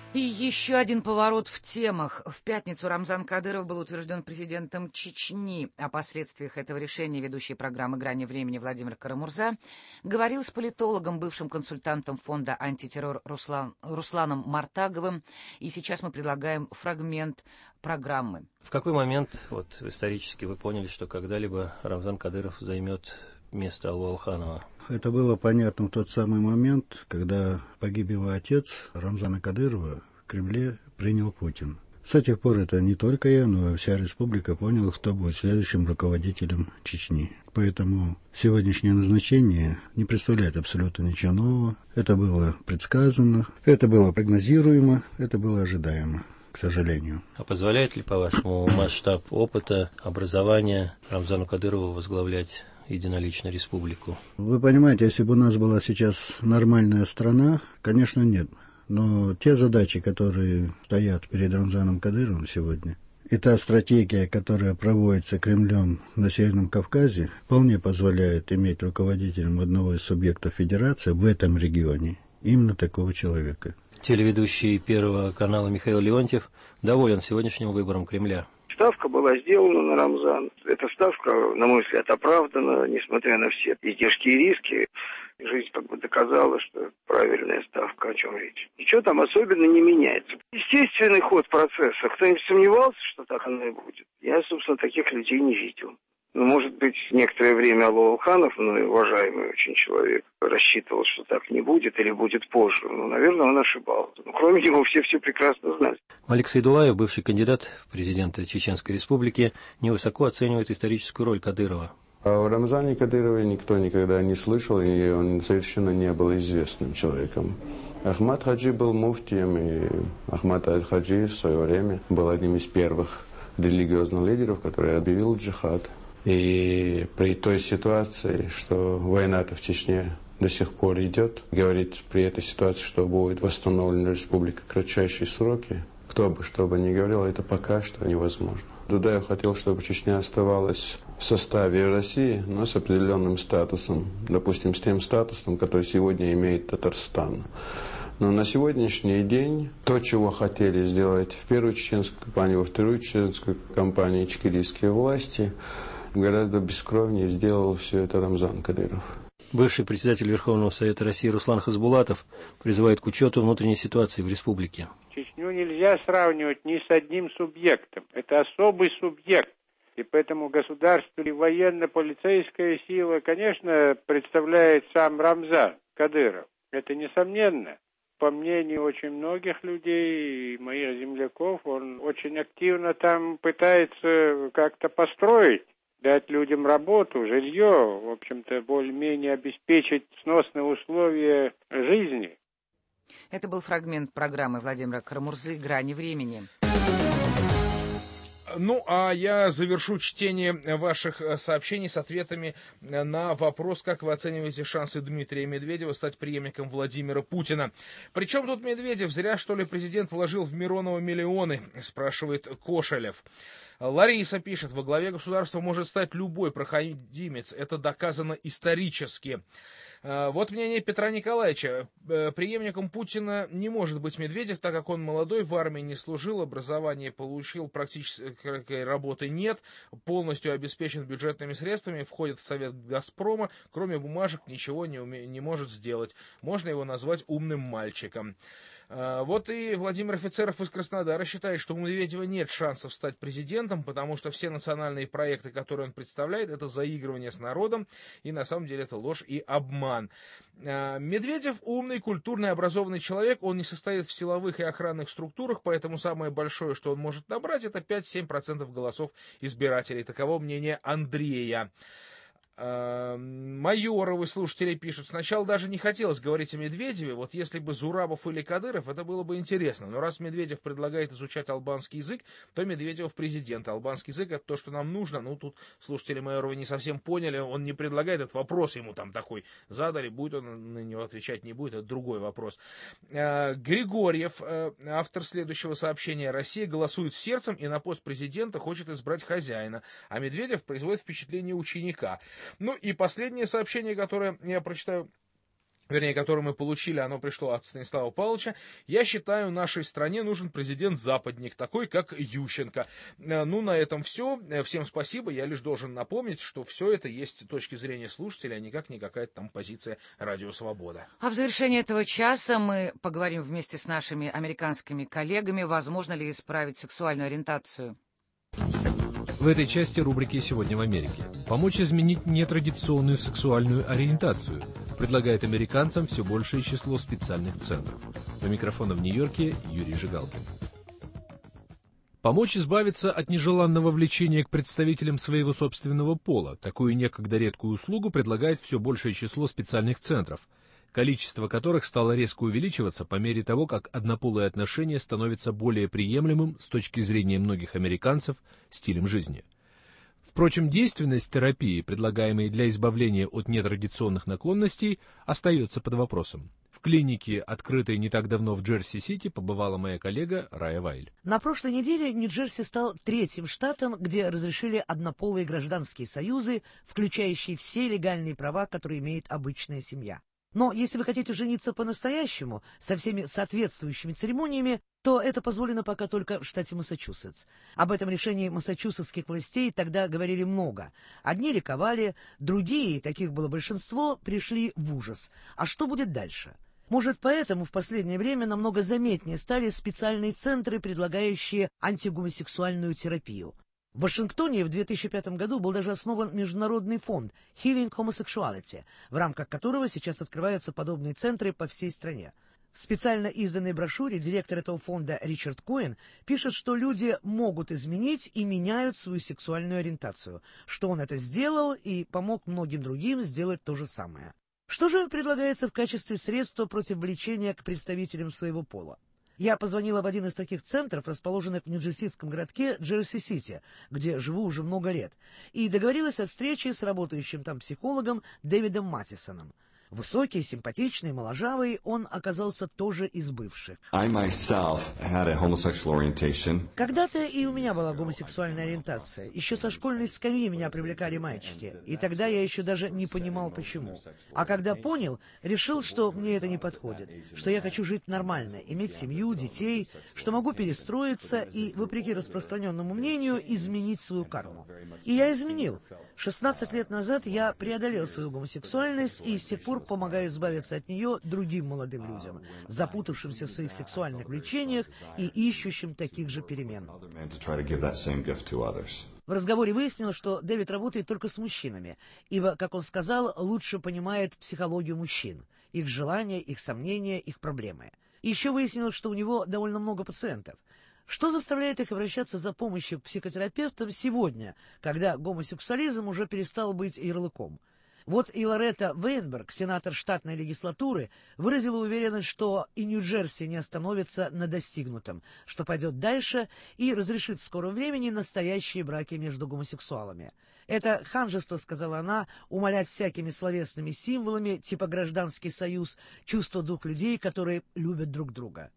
И еще один поворот в темах. В пятницу Рамзан Кадыров был утвержден президентом Чечни. О последствиях этого решения ведущий программы «Грани времени» Владимир Карамурза говорил с политологом, бывшим консультантом фонда «Антитеррор» Руслан, Русланом Мартаговым. И сейчас мы предлагаем фрагмент программы. В какой момент, вот исторически, вы поняли, что когда-либо Рамзан Кадыров займет место Аллы Алханова? Это было понятно в тот самый момент, когда погиб его отец Рамзана Кадырова, в Кремле принял Путин. С тех пор это не только я, но и вся республика поняла, кто будет следующим руководителем Чечни. Поэтому сегодняшнее назначение не представляет абсолютно ничего нового. Это было предсказано, это было прогнозируемо, это было ожидаемо, к сожалению. А позволяет ли, по-вашему, масштаб опыта, образования Рамзану Кадырову возглавлять единолично республику? Вы понимаете, если бы у нас была сейчас нормальная страна, конечно, нет. Но те задачи, которые стоят перед Рамзаном Кадыровым сегодня, и та стратегия, которая проводится Кремлем на Северном Кавказе, вполне позволяет иметь руководителем одного из субъектов федерации в этом регионе именно такого человека. Телеведущий Первого канала Михаил Леонтьев доволен сегодняшним выбором Кремля. Ставка была сделана на Рамзан. Эта ставка, на мой взгляд, оправдана, несмотря на все издержки и риски. Жизнь как бы доказала, что правильная ставка, о чем речь. Ничего там особенно не меняется. Естественный ход процесса. Кто-нибудь сомневался, что так оно и будет? Я, собственно, таких людей не видел. Ну, может быть, некоторое время Алла Алханов, ну и уважаемый очень человек, рассчитывал, что так не будет или будет позже. Ну, наверное, он ошибался. Но кроме него все все прекрасно знали. Малик Сайдуллаев, бывший кандидат в президенты Чеченской Республики, невысоко оценивает историческую роль Кадырова. О Рамзане Кадырове никто никогда не слышал, и он совершенно не был известным человеком. Ахмад Хаджи был муфтием, и Ахмад Аль-Хаджи в свое время был одним из первых религиозных лидеров, который объявил джихад. И при той ситуации, что война-то в Чечне до сих пор идет, говорит при этой ситуации, что будет восстановлена республика в кратчайшие сроки, кто бы что бы ни говорил, это пока что невозможно. Дудаев хотел, чтобы Чечня оставалась в составе России, но с определенным статусом, допустим, с тем статусом, который сегодня имеет Татарстан. Но на сегодняшний день то, чего хотели сделать в первую чеченскую кампанию, во вторую чеченскую кампанию ичкерийские власти, гораздо бескровнее сделал все это Рамзан Кадыров. Бывший председатель Верховного Совета России Руслан Хасбулатов призывает к учету внутренней ситуации в республике. Чечню нельзя сравнивать ни с одним субъектом. Это особый субъект. И поэтому государство и военно-полицейская сила, конечно, представляет сам Рамзан Кадыров. Это несомненно. По мнению очень многих людей и моих земляков, он очень активно там пытается как-то построить, дать людям работу, жилье, в общем-то, более-менее обеспечить сносные условия жизни. Это был фрагмент программы Владимира Карамурзы «Грани времени». Ну, а я завершу чтение ваших сообщений с ответами на вопрос, как вы оцениваете шансы Дмитрия Медведева стать преемником Владимира Путина. Причем тут Медведев? Зря, что ли, президент вложил в Миронова миллионы, спрашивает Кошелев. Лариса пишет, во главе государства может стать любой проходимец. Это доказано исторически. Вот мнение Петра Николаевича. Преемником Путина не может быть Медведев, так как он молодой, в армии не служил, образование получил, практической работы нет, полностью обеспечен бюджетными средствами, входит в совет Газпрома, кроме бумажек ничего не, уме... не может сделать. Можно его назвать умным мальчиком. Вот и Владимир Офицеров из Краснодара считает, что у Медведева нет шансов стать президентом, потому что все национальные проекты, которые он представляет, это заигрывание с народом, и на самом деле это ложь и обман. Медведев умный, культурный, образованный человек, он не состоит в силовых и охранных структурах, поэтому самое большое, что он может набрать, это пять-семь процентов голосов избирателей. Таково мнение Андрея. Майоровы слушатели пишут, сначала даже не хотелось говорить о Медведеве, вот если бы Зурабов или Кадыров, это было бы интересно, но раз Медведев предлагает изучать албанский язык, то Медведев президент, албанский язык это то, что нам нужно, ну тут слушатели Майоровы не совсем поняли, он не предлагает этот вопрос, ему там такой задали, будет он на него отвечать, не будет, это другой вопрос. Григорьев, автор следующего сообщения, Россия голосует сердцем и на пост президента хочет избрать хозяина, а Медведев производит впечатление ученика. Ну и последнее сообщение, которое я прочитаю вернее, которое мы получили, оно пришло от Станислава Павловича. Я считаю, нашей стране нужен президент-западник, такой, как Ющенко. Ну, на этом все. Всем спасибо. Я лишь должен напомнить, что все это есть с точки зрения слушателя, а никак не какая-то там позиция Радио Свобода. А в завершении этого часа мы поговорим вместе с нашими американскими коллегами, возможно ли исправить сексуальную ориентацию. В этой части рубрики «Сегодня в Америке». Помочь изменить нетрадиционную сексуальную ориентацию предлагает американцам все большее число специальных центров. До микрофона в Нью-Йорке Юрий Жигалкин. Помочь избавиться от нежеланного влечения к представителям своего собственного пола. Такую некогда редкую услугу предлагает все большее число специальных центров, количество которых стало резко увеличиваться по мере того, как однополые отношения становятся более приемлемым с точки зрения многих американцев стилем жизни. Впрочем, действенность терапии, предлагаемой для избавления от нетрадиционных наклонностей, остается под вопросом. В клинике, открытой не так давно в Джерси-Сити, побывала моя коллега Рая Вайль. На прошлой неделе Нью-Джерси стал третьим штатом, где разрешили однополые гражданские союзы, включающие все легальные права, которые имеет обычная семья. Но если вы хотите жениться по-настоящему, со всеми соответствующими церемониями, то это позволено пока только в штате Массачусетс. Об этом решении массачусетских властей тогда говорили много. Одни ликовали, другие, таких было большинство, пришли в ужас. А что будет дальше? Может, поэтому в последнее время намного заметнее стали специальные центры, предлагающие антигомосексуальную терапию. В Вашингтоне в две тысячи пятом году был даже основан международный фонд Healing Homosexuality, в рамках которого сейчас открываются подобные центры по всей стране. В специально изданной брошюре директор этого фонда Ричард Коэн пишет, что люди могут изменить и меняют свою сексуальную ориентацию, что он это сделал и помог многим другим сделать то же самое. Что же предлагается в качестве средства против влечения к представителям своего пола? Я позвонила в один из таких центров, расположенных в нью-джерсийском городке Джерси-Сити, где живу уже много лет, и договорилась о встрече с работающим там психологом Дэвидом Матисоном. Высокий, симпатичный, моложавый, он оказался тоже из бывших. I myself had a homosexual orientation. Когда-то и у меня была гомосексуальная ориентация. Еще со школьной скамьи меня привлекали мальчики. И тогда я еще даже не понимал, почему. А когда понял, решил, что мне это не подходит. Что я хочу жить нормально, иметь семью, детей, что могу перестроиться и, вопреки распространенному мнению, изменить свою карму. И я изменил. шестнадцать лет назад я преодолел свою гомосексуальность и с тех пор помогаю избавиться от нее другим молодым людям, запутавшимся в своих сексуальных влечениях и ищущим таких же перемен. В разговоре выяснилось, что Дэвид работает только с мужчинами, ибо, как он сказал, лучше понимает психологию мужчин, их желания, их сомнения, их проблемы. Еще выяснилось, что у него довольно много пациентов. Что заставляет их обращаться за помощью к психотерапевтам сегодня, когда гомосексуализм уже перестал быть ярлыком? Вот и Лоретта Вейнберг, сенатор штатной легислатуры, выразила уверенность, что и Нью-Джерси не остановится на достигнутом, что пойдет дальше и разрешит в скором времени настоящие браки между гомосексуалами. Это ханжество, сказала она, умалять всякими словесными символами, типа гражданский союз, чувство двух людей, которые любят друг друга.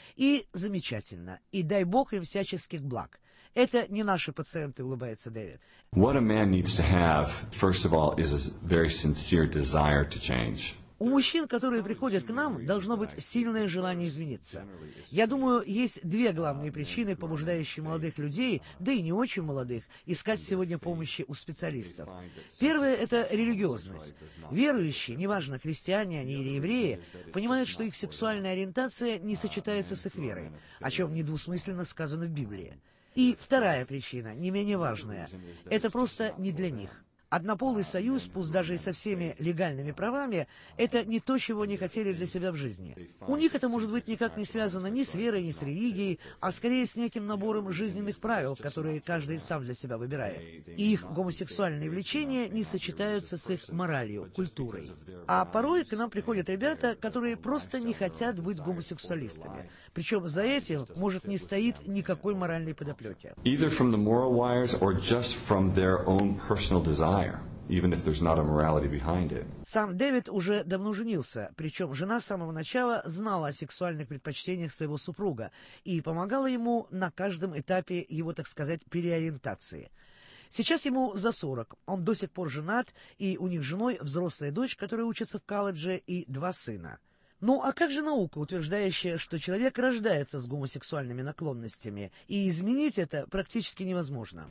И замечательно, и дай бог им всяческих благ. Это не наши пациенты, улыбается Дэвид. What a man needs to have, first of all, is a very sincere desire to change. У мужчин, которые приходят к нам, должно быть сильное желание измениться. Я думаю, есть две главные причины, побуждающие молодых людей, да и не очень молодых, искать сегодня помощи у специалистов. Первое – это религиозность. Верующие, неважно, христиане они или евреи, понимают, что их сексуальная ориентация не сочетается с их верой, о чем недвусмысленно сказано в Библии. И вторая причина, не менее важная, это просто не для них. Однополый союз, пусть даже и со всеми легальными правами, это не то, чего они хотели для себя в жизни. У них это может быть никак не связано ни с верой, ни с религией, а скорее с неким набором жизненных правил, которые каждый сам для себя выбирает. И их гомосексуальные влечения не сочетаются с их моралью, культурой. А порой к нам приходят ребята, которые просто не хотят быть гомосексуалистами. Причем за этим, может, не стоит никакой моральной подоплеки. Either from the moral wires or just from their own personal desire. Even if there's not a morality behind it. Сам Дэвид уже давно женился, причем жена с самого начала знала о сексуальных предпочтениях своего супруга и помогала ему на каждом этапе его, так сказать, переориентации. Сейчас ему за сорок, он до сих пор женат, и у них с женой взрослая дочь, которая учится в колледже, и два сына. Ну а как же наука, утверждающая, что человек рождается с гомосексуальными наклонностями, и изменить это практически невозможно?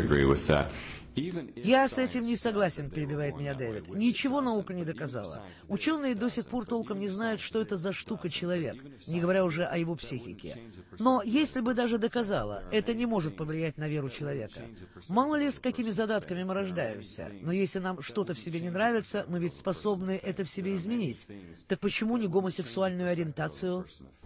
Я с этим не согласен, перебивает меня Дэвид. Ничего наука не доказала. Ученые до сих пор толком не знают, что это за штука человек, не говоря уже о его психике. Но если бы даже доказала, это не может повлиять на веру человека. Мало ли, с какими задатками мы рождаемся. Но если нам что-то в себе не нравится, мы ведь способны это в себе изменить. Так почему не гомосексуальную ориентацию?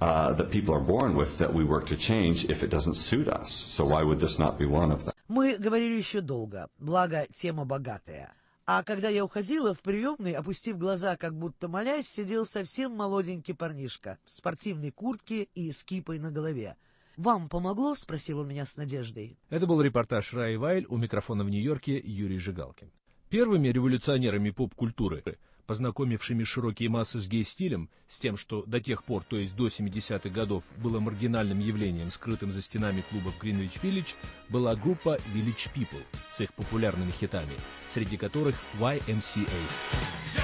Мы говорили еще долго, благо тема богатая. А когда я уходила, в приемной, опустив глаза, как будто молясь, сидел совсем молоденький парнишка в спортивной куртке и с кипой на голове. «Вам помогло?» — спросил он меня с надеждой. Это был репортаж Раи Вайль, у микрофона в Нью-Йорке Юрий Жигалкин. Первыми революционерами поп-культуры, познакомившими широкие массы с гей-стилем, с тем, что до тех пор, то есть до семидесятых годов, было маргинальным явлением, скрытым за стенами клубов Гринвич-Виллидж, была группа Village People с их популярными хитами, среди которых уай эм си эй.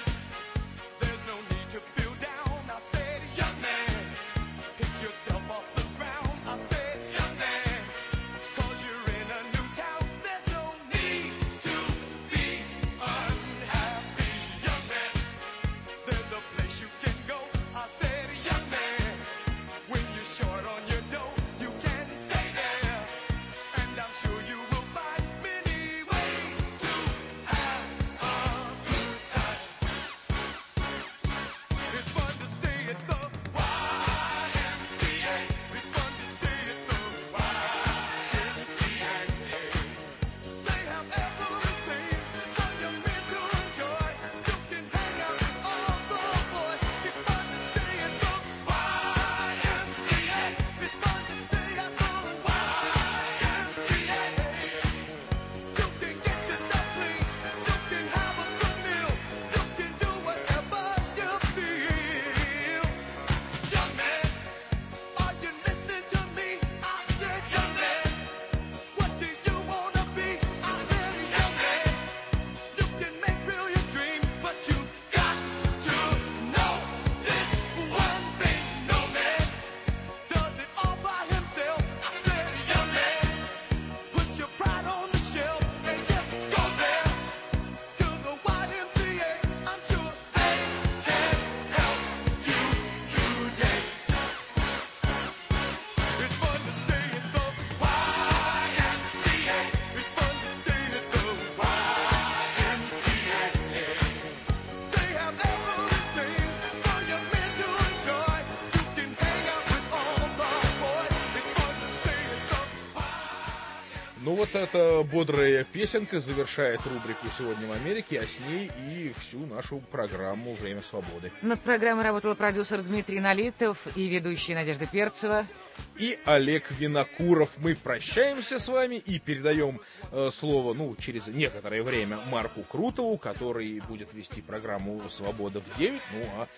Ну вот эта бодрая песенка завершает рубрику «Сегодня в Америке», а с ней и всю нашу программу «Время свободы». Над программой работал продюсер Дмитрий Налитов и ведущая Надежда Перцева. И Олег Винокуров. Мы прощаемся с вами и передаем э, слово, ну, через некоторое время Марку Крутову, который будет вести программу «Свобода в девять». Ну, а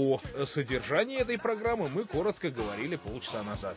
о содержании этой программы мы коротко говорили полчаса назад.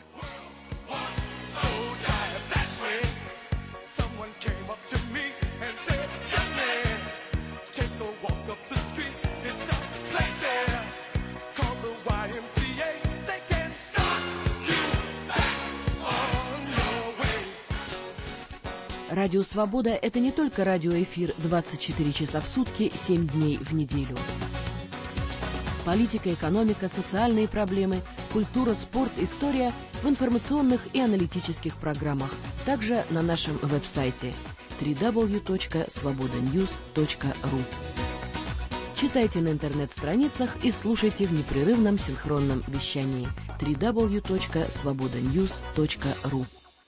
Радио «Свобода» — это не только радиоэфир двадцать четыре часа в сутки, семь дней в неделю. Политика, экономика, социальные проблемы, культура, спорт, история в информационных и аналитических программах. Также на нашем веб-сайте дабл ю дабл ю дабл ю точка свобода ньюс точка ру. Читайте на интернет-страницах и слушайте в непрерывном синхронном вещании дабл ю дабл ю дабл ю точка свобода ньюс точка ру.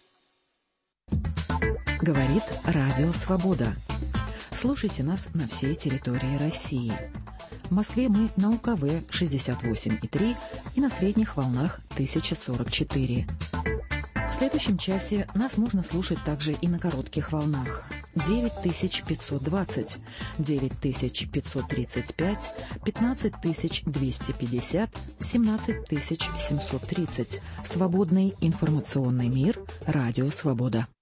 Говорит Радио Свобода. Слушайте нас на всей территории России. В Москве мы на У Ка Вэ шестьдесят восемь и три и на средних волнах тысяча сорок четыре. В следующем часе нас можно слушать также и на коротких волнах. девять тысяч пятьсот двадцать, девять тысяч пятьсот тридцать пять, пятнадцать тысяч двести пятьдесят, семнадцать тысяч семьсот тридцать. Свободный информационный мир. Радио Свобода.